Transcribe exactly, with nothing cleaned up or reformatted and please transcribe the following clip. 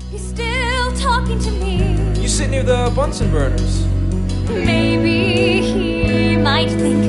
He's still talking to me. You sit near the Bunsen burners. Maybe he might think